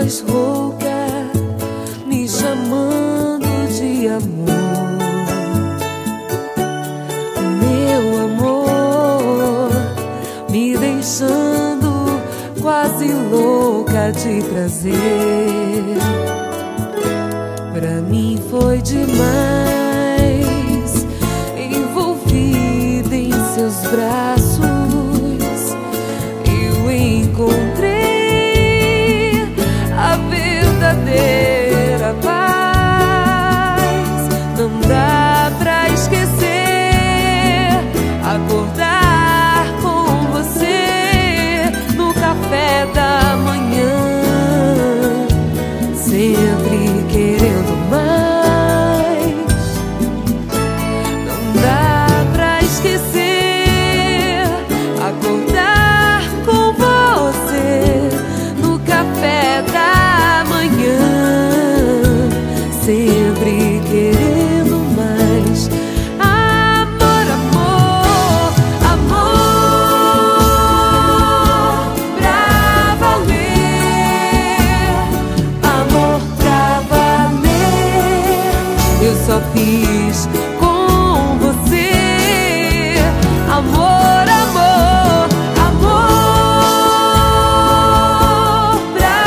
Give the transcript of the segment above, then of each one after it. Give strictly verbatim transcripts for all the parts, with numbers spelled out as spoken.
voz rouca me chamando de amor. Meu amor, me deixando quase louca de prazer. Pra mim foi demais, envolvida em seus braços, eu encontrei a verdadeira paz. Não dá pra esquecer, acordar com você no café da manhã, sempre querendo mais. Não dá pra esquecer, acordar com você no café da manhã, sempre querendo mais. Amor, amor, amor pra valer, amor pra valer. Eu só fiz com você amor, amor, amor pra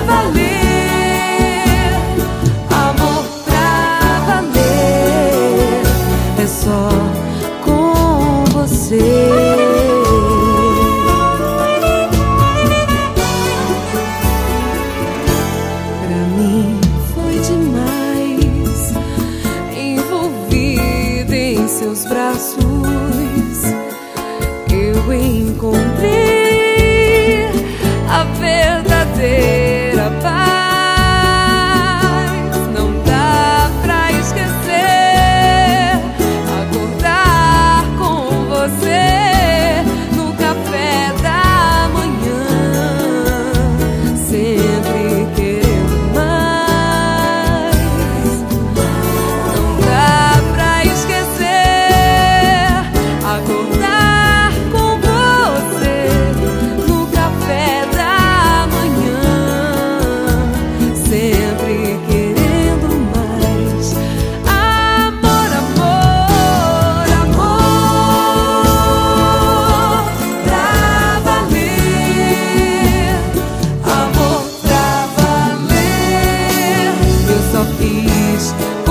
valer, amor pra valer. É só com você. Pra mim foi demais, envolvida em seus braços, eu encontrei a verdadeira paz. Não dá pra esquecer, acordar com você no café da manhã, sempre querendo mais. Não dá pra esquecer, acordar com você no café da manhã, sempre querendo mais. Amor, amor, amor pra valer, amor pra valer. Eu só fiz